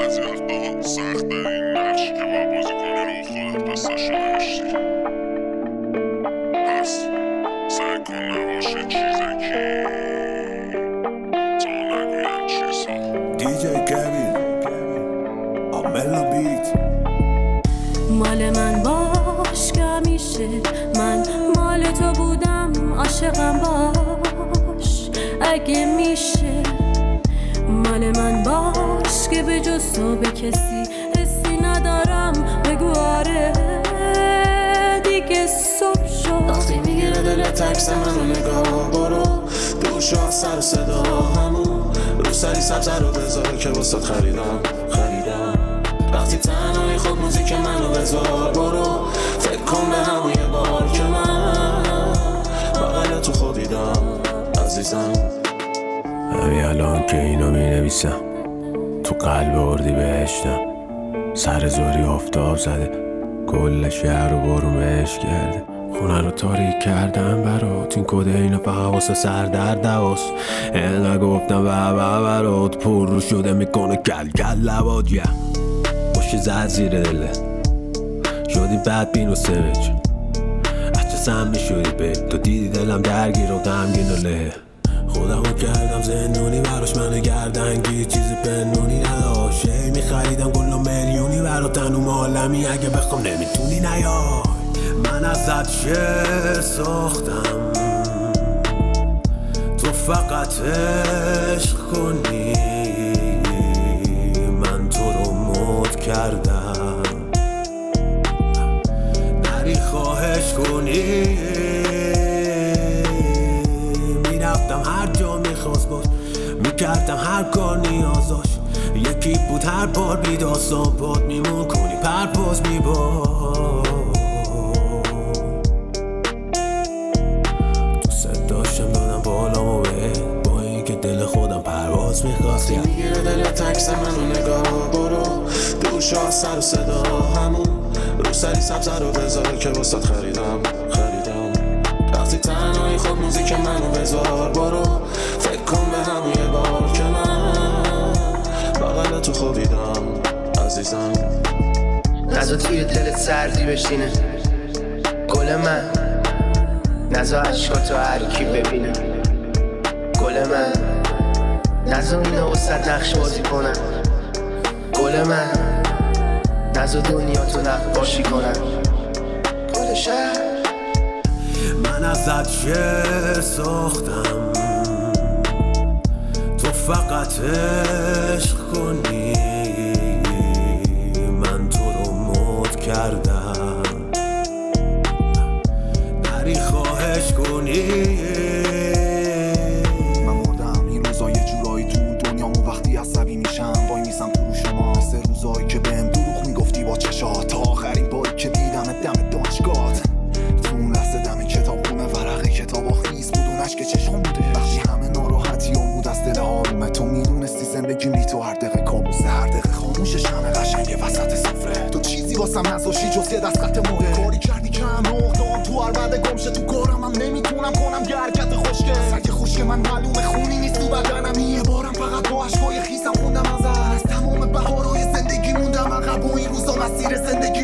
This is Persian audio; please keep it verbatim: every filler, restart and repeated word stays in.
بعضی وقتا سخت این نقشی که باید بازی کنی رو خودت قصه‌شو نوشتی. پس سعی کن نباشه چیزکی تا نگوین چیزا. دیجی کوین آملا بیت. مال من باش که همیشه من مال تو بودم، عاشقم باش اگه میشه. مال من باش که به جز تو به کسی حسی ندارم، بگو آره دیگه صبح شد. وقتی میگیره دلت عکس منو نگاه برو دور شو سر صدا همون رو سری سبز رو بذار که واسات خریدم خریدم. وقتی تنهایی خود موزیک منو بذار برو فکر کن به همون یه بار که من بغل تو خوابیدم عزیزم. همین الان که اینو می نویسم تو قلب اردی بهشتم، سر زوری آفتاب زده کل شهر رو بارون بهش کرده. خونه رو تاریک کردم برات، این کده اینو فقط واسه سردرد هواست. اینقدر گفتم و و برات پر رو شده میکنه کل کل لبات. یه خوشی زد زیر دله شدی بد بین و سمج اچه سمی شدی به تو دیدی دلم درگیر و غمگین و له. خودمو کردم زندونی براش منو گردنگیر، چیزی پنونی نداشت. هی میخریدم گل و میلیونی برا تنوم عالمی، اگه بخوام نمیتونی نیای. من ازت شعر ساختم تو فقط عشق کنی، من تو رو مد کردم نری خواهش کنی. میرفتم هر جا میخواست باش، میکردم هر کار نیازاش. یکی بود هر بار بیداستان پاد میمون کنی پرواز میبار. دوست داشتم دادم بالامو به با این که دل خودم پرواز میخواست. میگیره دلت عکس منو نگاه برو دور شو سر و صدا همون رو سری سبز رو بذار که واسات خریدم خریدم. وقتی تنهایی خود موزیک منو بذار برو فکر کن به همون یه بار که من بغل تو خوابیدم عزیزم. نزا توی دلت سردی بشینه گل من، نزا عشقاتو هر کی ببینه گل من، نزا اینا وسط نقش بازی کنن گل من، نزا دنیا تو نقاشی کنن گل شهر. من ازت شعر ساختم تو فقط عشق کنی، من تو رو مد کردم نری خواهش کنی. من مردم این روزا یه جورایی تو دنیامو وقتی عصبی میشم وای میسم تو رو شما. سه روزایی که بهم دروغ میگفتی با چشات، تا آخرین باری که دیدم دم دانشگاهت. تو اون لحظه دم کتاب خونه ورقه کتاب آخیز بود، اون عشق چشم بوده. وقتی همه ناراحتیام بود از دل آرومه، تو میدونستی زندگی بی تو هر دقیقه کابوسه، هر دقیقه خاموشه شمع قشنگ وسط سفره. تو چیزی واسم نذاشتی جز یه دست خط مهره، کاری کردی که هم نقطه‌ام تو هر بعد گمشه. تو کارم هم نمیتونم کنم یه حرکت خوشگل، سگ خوشگل من معلومه خونی نیست تو بدنم. یه بارم فقط با عشقای خیسم خوندم ازت، از تمام بهارهای زندگی موندم عقب و این روزا مسیر زندگی